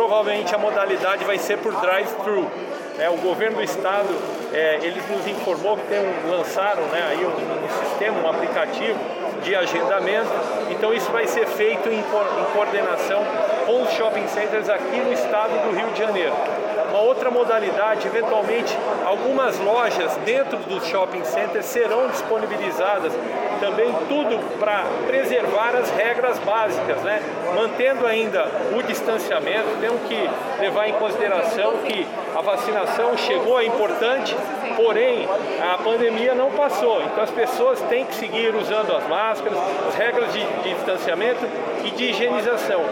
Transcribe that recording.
provavelmente a modalidade vai ser por drive-thru. O governo do estado, eles nos informou que lançaram aí um sistema, um aplicativo de agendamento. Então isso vai ser feito em coordenação com os shopping centers aqui no estado do Rio de Janeiro. Uma outra modalidade, eventualmente, algumas lojas dentro dos shopping centers serão disponibilizadas também, tudo para preservar as regras básicas, mantendo ainda o distanciamento. Temos que levar em consideração que a vacinação chegou, é importante, porém a pandemia não passou, então as pessoas têm que seguir usando as máscaras, as regras de distanciamento e de higienização.